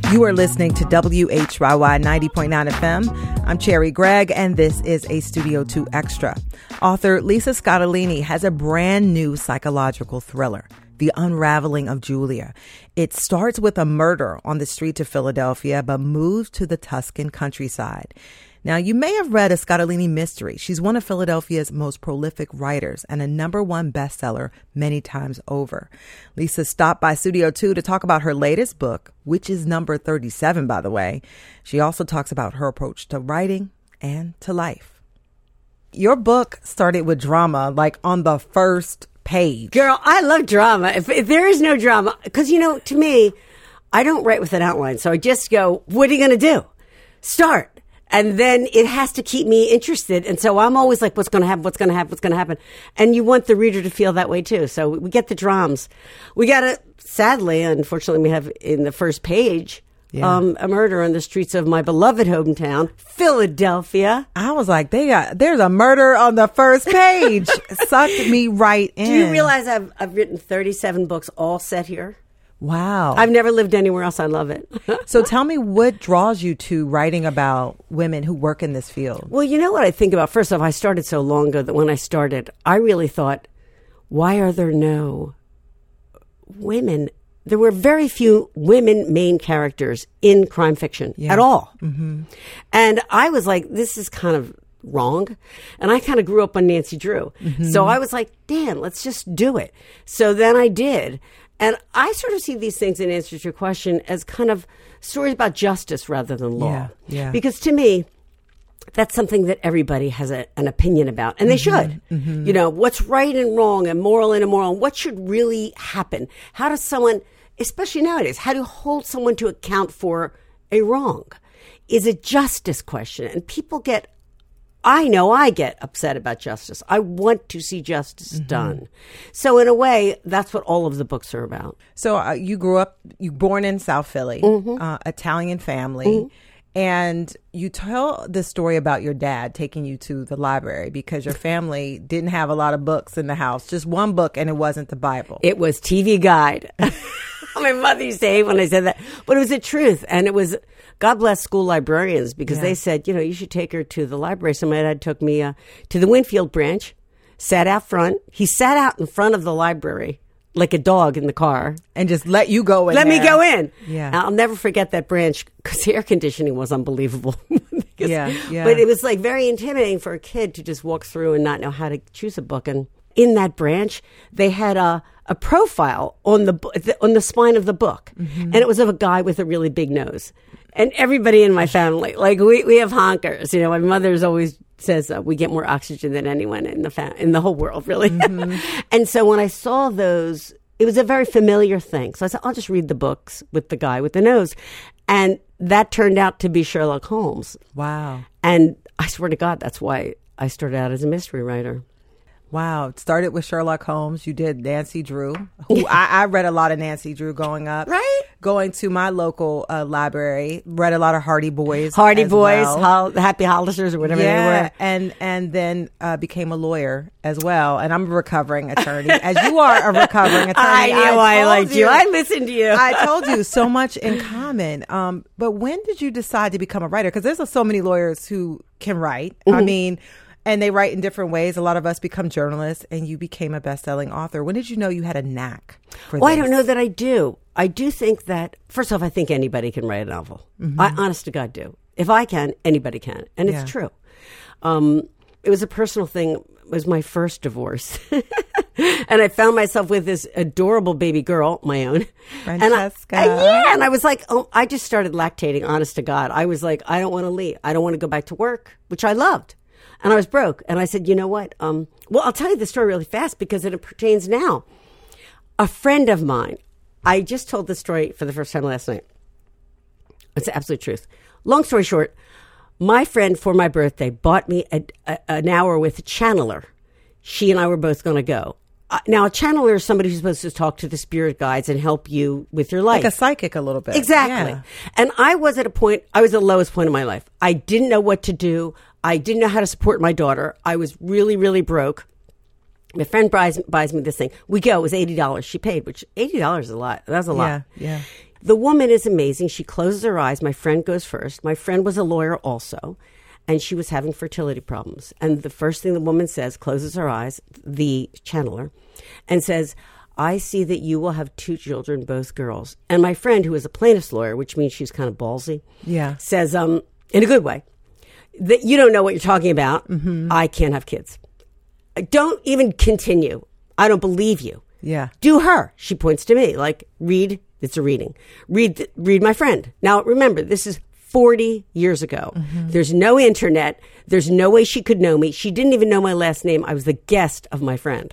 You are listening to WHYY 90.9 FM. I'm Cherry Gregg, and this is a Studio 2 Extra. Author Lisa Scottoline has a brand new psychological thriller, The Unraveling of Julia. It starts with a murder on the streets of Philadelphia, but moves to the Tuscan countryside. Now, you may have read a Scottoline mystery. She's one of Philadelphia's most prolific writers and a #1 bestseller many times over. Lisa stopped by Studio 2 to talk about her latest book, which is number 37, by the way. She also talks about her approach to writing and to life. Your book started with drama, like on the first page. Girl, I love drama. If there is no drama, because, to me, I don't write with an outline. So I just go, what are you going to do? Start. And then it has to keep me interested. And so I'm always like, what's going to happen? What's going to happen? What's going to happen? And you want the reader to feel that way too. So we get the dramas. We got to, sadly, unfortunately, we have in the first page, a murder on the streets of my beloved hometown, Philadelphia. I was like, there's a murder on the first page. Sucked me right in. Do you realize I've written 37 books all set here? Wow. I've never lived anywhere else. I love it. So tell me, what draws you to writing about women who work in this field? Well, you know what I think about? First off, I started so long ago that when I started, I really thought, why are there no women? There were very few women main characters in crime fiction at all. Mm-hmm. And I was like, this is kind of wrong. And I kind of grew up on Nancy Drew. Mm-hmm. So I was like, damn, let's just do it. So then I did. And I sort of see these things, in answer to your question, as kind of stories about justice rather than law. Yeah. Because to me, that's something that everybody has an opinion about. And they should. Mm-hmm. What's right and wrong and moral and immoral, and what should really happen. How does someone, especially nowadays, how do you hold someone to account for a wrong? Is a justice question. And people I know I get upset about justice. I want to see justice done. So in a way, that's what all of the books are about. So you born in South Philly, Italian family, and you tell the story about your dad taking you to the library because your family didn't have a lot of books in the house, just one book, and it wasn't the Bible. It was TV Guide. My mother used to hate when I said that, but it was the truth. And it was, God bless school librarians, because they said, you should take her to the library. So my dad took me to the Winfield branch, sat out front. He sat out in front of the library like a dog in the car. And just let you go in. Let me go in. Yeah. I'll never forget that branch because the air conditioning was unbelievable. Yeah. But it was like very intimidating for a kid to just walk through and not know how to choose a book. And in that branch, they had a profile on the spine of the book. And it was of a guy with a really big nose. And everybody in my family, like we have honkers. My mother's always says we get more oxygen than anyone in the whole world, really. And so when I saw those, it was a very familiar thing. So I said, I'll just read the books with the guy with the nose. And that turned out to be Sherlock Holmes. Wow. And I swear to God, that's why I started out as a mystery writer. Wow. It started with Sherlock Holmes. You did Nancy Drew. Who I read a lot of Nancy Drew growing up. Right. Going to my local library. Read a lot of Hardy Boys. Well. Happy Hollisters or whatever they were. And then became a lawyer as well. And I'm a recovering attorney. As you are a recovering attorney. I knew I liked you. I listened to you. I told you so much in common. But when did you decide to become a writer? Because there's so many lawyers who can write. I mean... And they write in different ways. A lot of us become journalists, and you became a best-selling author. When did you know you had a knack for this? I don't know that I do. I do think that, first off, I think anybody can write a novel. I, honest to God, do. If I can, anybody can. And it's true. It was a personal thing. It was my first divorce. And I found myself with this adorable baby girl, my own. Francesca. And I was like, I just started lactating, honest to God. I was like, I don't want to leave. I don't want to go back to work, which I loved. And I was broke. And I said, you know what? Well, I'll tell you the story really fast because it pertains now. A friend of mine, I just told this story for the first time last night. It's the absolute truth. Long story short, my friend for my birthday bought me an hour with a channeler. She and I were both going to go. Now, a channeler is somebody who's supposed to talk to the spirit guides and help you with your life. Like a psychic a little bit. Exactly. Yeah. And I was at the lowest point in my life. I didn't know what to do. I didn't know how to support my daughter. I was really, really broke. My friend buys me this thing. We go. It was $80. She paid, which $80 is a lot. That's a lot. Yeah. The woman is amazing. She closes her eyes. My friend goes first. My friend was a lawyer also, and she was having fertility problems. And the first thing the woman says, closes her eyes, the channeler, and says, I see that you will have 2 children, both girls. And my friend, who is a plaintiff's lawyer, which means she's kind of ballsy, says, in a good way, that you don't know what you're talking about. I can't have kids. Don't even continue. I don't believe you. Yeah. Do her. She points to me like, read. It's a reading. Read my friend. Now, remember, this is 40 years ago. There's no internet. There's no way she could know me. She didn't even know my last name. I was the guest of my friend.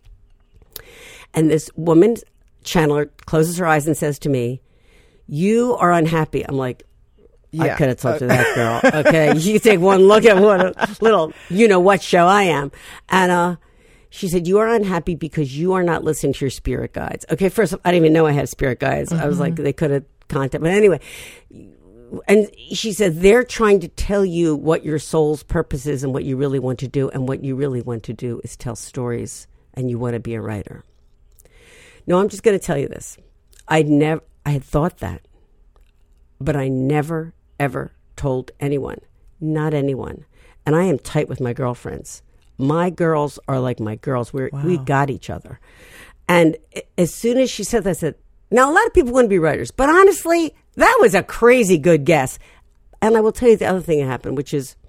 And this woman, channeler, closes her eyes and says to me, you are unhappy. I'm like, I could have talked to that girl. Okay, you take one look at what a little, what show I am. And she said, you are unhappy because you are not listening to your spirit guides. Okay, first, I didn't even know I had spirit guides. I was like, they could have contacted. But anyway, and she said, they're trying to tell you what your soul's purpose is and what you really want to do. And what you really want to do is tell stories, and you want to be a writer. No, I'm just going to tell you this. I had thought that, but I never, ever told anyone, not anyone. And I am tight with my girlfriends. My girls are like my girls. We got each other. And as soon as she said that, I said, now a lot of people want to be writers, but honestly, that was a crazy good guess. And I will tell you the other thing that happened, which is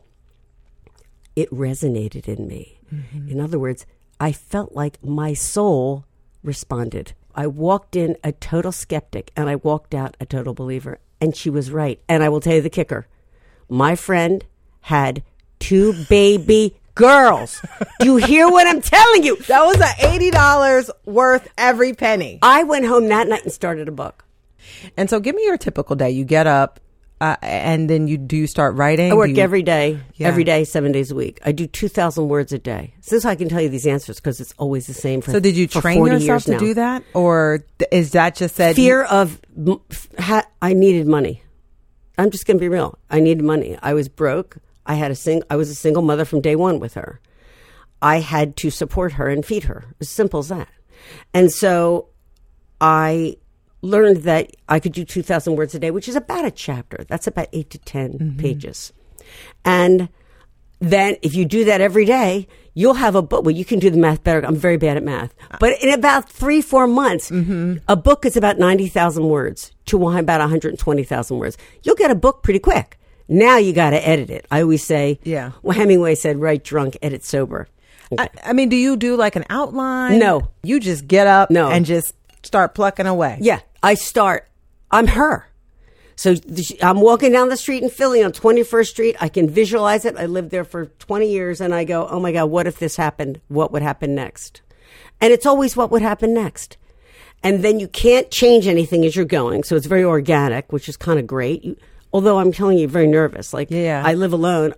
it resonated in me. In other words, I felt like my soul responded. I walked in a total skeptic and I walked out a total believer. And she was right. And I will tell you the kicker. My friend had 2 baby girls. Do you hear what I'm telling you? That was $80 worth every penny. I went home that night and started a book. And so give me your typical day. You get up and then you start writing. I work every day, 7 days a week. I do 2,000 words a day. So this I can tell you these answers because it's always the same. So did you train yourself to do that? Or is that just said? Fear of, I needed money. I'm just going to be real. I needed money. I was broke. I was a single mother from day one with her. I had to support her and feed her. As simple as that. And so I learned that I could do 2,000 words a day, which is about a chapter. That's about 8 to 10 pages. And then if you do that every day, you'll have a book. Well, you can do the math better. I'm very bad at math. But in about 3-4 months, a book is about 90,000 words to about 120,000 words. You'll get a book pretty quick. Now you got to edit it. I always say, well, Hemingway said, write drunk, edit sober. Okay. I mean, do you do like an outline? No. You just get up and just start plucking away. Yeah, I'm her. So I'm walking down the street in Philly on 21st Street. I can visualize it. I lived there for 20 years and I go, oh my God, what if this happened? What would happen next? And it's always what would happen next. And then you can't change anything as you're going. So it's very organic, which is kind of great. Although I'm telling you, very nervous. Like, I live alone.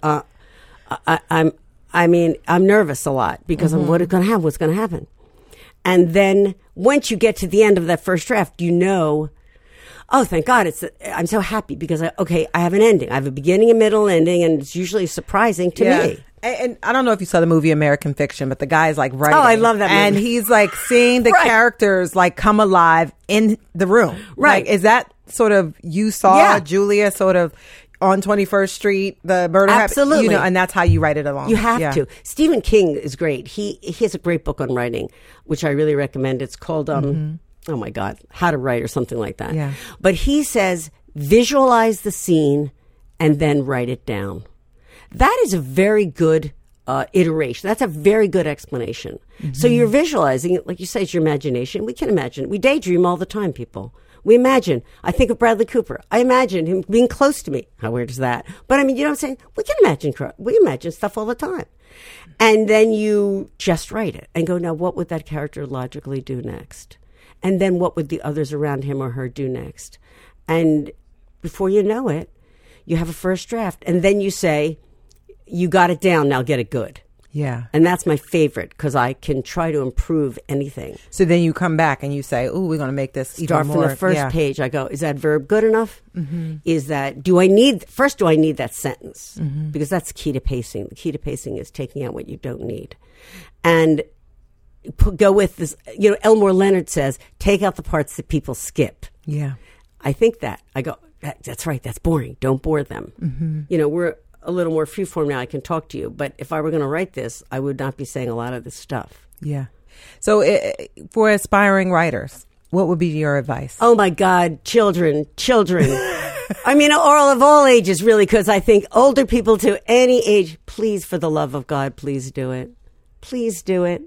I'm nervous a lot because I'm what's going to happen. And then once you get to the end of that first draft, oh, thank God. I'm so happy because I have an ending. I have a beginning, a middle, ending, and it's usually surprising to me. And I don't know if you saw the movie American Fiction, but the guy's like writing. Oh, I love that movie. And he's like seeing the characters like come alive in the room. Right. Like, is that sort of, you saw Julia sort of on 21st Street, the murder Absolutely. And that's how you write it along. You have to. Stephen King is great. He has a great book on writing, which I really recommend. It's called, oh my God, How to Write or something like that. Yeah. But he says, visualize the scene and then write it down. That is a very good iteration. That's a very good explanation. So you're visualizing it, like you say, it's your imagination. We can imagine. We daydream all the time, people. We imagine. I think of Bradley Cooper. I imagine him being close to me. How weird is that? But I mean, you know what I'm saying? We can imagine. We imagine stuff all the time. And then you just write it and go, now what would that character logically do next? And then what would the others around him or her do next? And before you know it, you have a first draft. And then you say, you got it down, now get it good. Yeah. And that's my favorite because I can try to improve anything. So then you come back and you say, oh, we're going to make this Start even more. From the first page. I go, is that verb good enough? Is that, do I need that sentence? Because that's the key to pacing. The key to pacing is taking out what you don't need. And go with this, Elmore Leonard says, take out the parts that people skip. Yeah. I think that. I go, that's right, that's boring. Don't bore them. Mm-hmm. You know, we're a little more freeform now. I can talk to you. But if I were going to write this, I would not be saying a lot of this stuff. Yeah. So for aspiring writers, what would be your advice? Oh, my God, children. I mean, of all ages, really, because I think older people to any age, please, for the love of God, please do it. Please do it.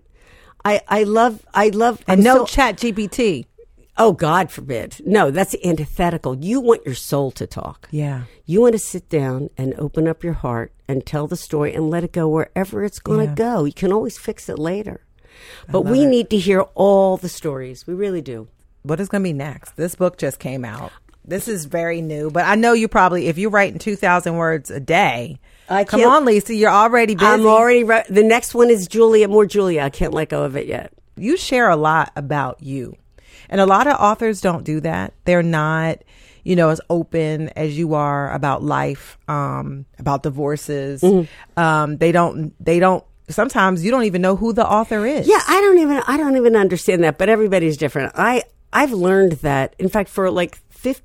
I love. And no chat GPT. Oh, God forbid. No, that's antithetical. You want your soul to talk. Yeah. You want to sit down and open up your heart and tell the story and let it go wherever it's going to go. You can always fix it later. But we need to hear all the stories. We really do. What is going to be next? This book just came out. This is very new. But I know you probably, if you're writing 2,000 words a day, come on, Lisa, you're already busy. I'm already, the next one is Julia, more Julia. I can't let go of it yet. You share a lot about you. And a lot of authors don't do that. They're not, as open as you are about life, about divorces. Mm-hmm. They don't, sometimes you don't even know who the author is. Yeah, I don't even understand that, but everybody's different. I've learned that, in fact, for like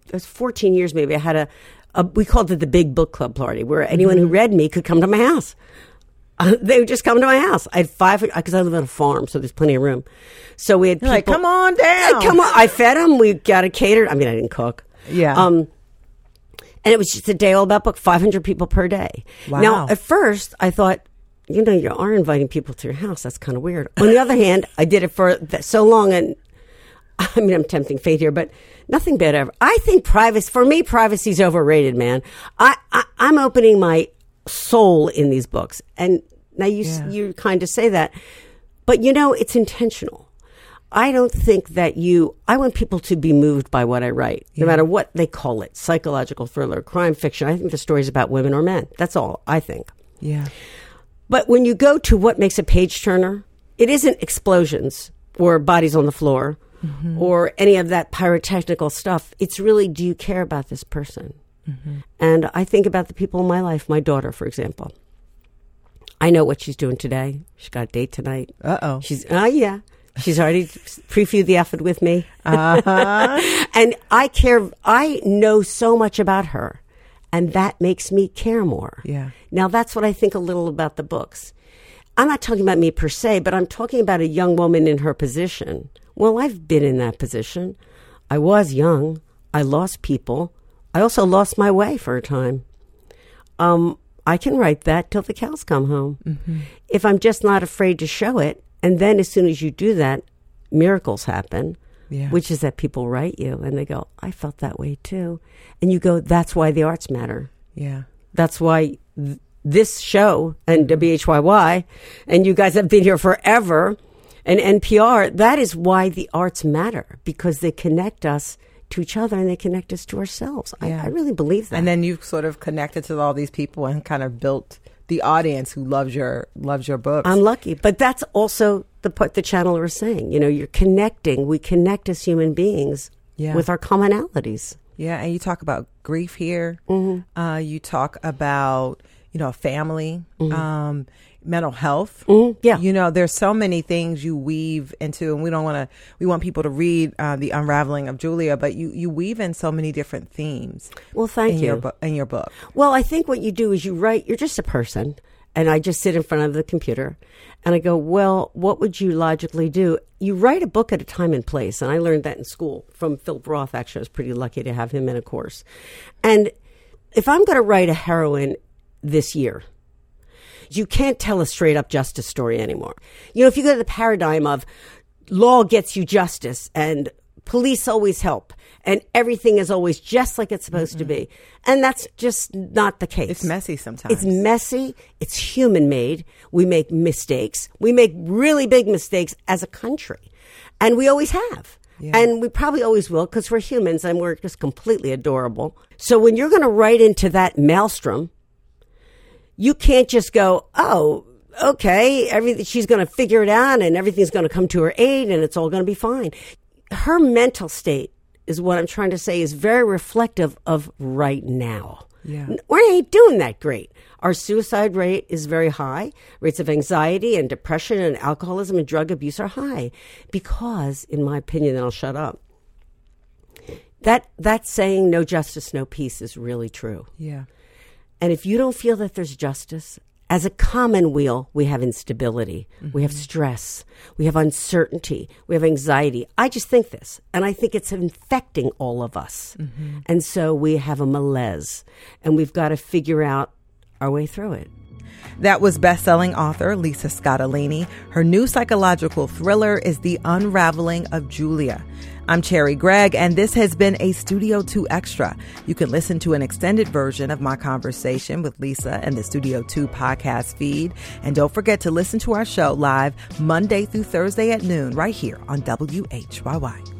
14 years maybe, I had we called it the Big Book Club party, where anyone who read me could come to my house. They would just come to my house. I had 5, because I live on a farm, so there's plenty of room. So we had people. Like, come on down. Come on. I fed them. We got it catered. I mean, I didn't cook. Yeah. And it was just a day all about book, 500 people per day. Wow. Now, at first, I thought, you are inviting people to your house. That's kind of weird. On the other hand, I did it for so long, and I mean, I'm tempting fate here, but nothing bad ever. I think privacy's overrated, man. I'm opening my soul in these books. And now you kind of say that, but it's intentional. I don't think that I want people to be moved by what I write, no matter what they call it, psychological thriller, crime fiction. I think the story's about women or men. That's all I think. Yeah. But when you go to what makes a page turner, it isn't explosions or bodies on the floor or any of that pyrotechnical stuff. It's really, do you care about this person? Mm-hmm. And I think about the people in my life, my daughter, for example. I know what she's doing today. She's got a date tonight. Uh-oh. She's already previewed the outfit with me. Uh-huh. And I know so much about her. And that makes me care more. Yeah. Now, that's what I think a little about the books. I'm not talking about me per se, but I'm talking about a young woman in her position. Well, I've been in that position. I was young. I lost people. I also lost my way for a time. I can write that till the cows come home. Mm-hmm. If I'm just not afraid to show it, and then as soon as you do that, miracles happen. Yeah. Which is that people write you and they go, I felt that way too. And you go, that's why the arts matter. Yeah. That's why this show and WHYY, and you guys have been here forever, and NPR, that is why the arts matter, because they connect us to each other and they connect us to ourselves. Yeah. I really believe that. And then you've sort of connected to all these people and kind of built the audience who loves your books. I'm lucky. But that's also the part the channeler is saying. You're connecting. We connect as human beings with our commonalities. Yeah, and you talk about grief here. Mm-hmm. You talk about, family, mental health. Mm-hmm. Yeah. There's so many things you weave into, and we want people to read The Unraveling of Julia, but you weave in so many different themes. Well, thank you. In your book. Well, I think what you do is you write, you're just a person, and I just sit in front of the computer, and I go, well, what would you logically do? You write a book at a time and place, and I learned that in school from Philip Roth. Actually, I was pretty lucky to have him in a course. And if I'm going to write a heroine this year, you can't tell a straight up justice story anymore. If you go to the paradigm of law gets you justice and police always help and everything is always just like it's supposed to be. And that's just not the case. It's messy sometimes. It's messy. It's human made. We make mistakes. We make really big mistakes as a country. And we always have. Yeah. And we probably always will, because we're humans and we're just completely adorable. So when you're going to write into that maelstrom, you can't just go, oh, okay, she's going to figure it out and everything's going to come to her aid and it's all going to be fine. Her mental state is what I'm trying to say is very reflective of right now. Yeah. We ain't doing that great. Our suicide rate is very high. Rates of anxiety and depression and alcoholism and drug abuse are high because, in my opinion, and I'll shut up, That saying, no justice, no peace, is really true. Yeah. And if you don't feel that there's justice, as a commonweal, we have instability, we have stress, we have uncertainty, we have anxiety. I just think this, and I think it's infecting all of us. And so we have a malaise, and we've got to figure out our way through it. That was best-selling author Lisa Scottoline. Her new psychological thriller is The Unraveling of Julia. I'm Cherry Gregg, and this has been a Studio 2 Extra. You can listen to an extended version of my conversation with Lisa in the Studio 2 podcast feed. And don't forget to listen to our show live Monday through Thursday at noon right here on WHYY.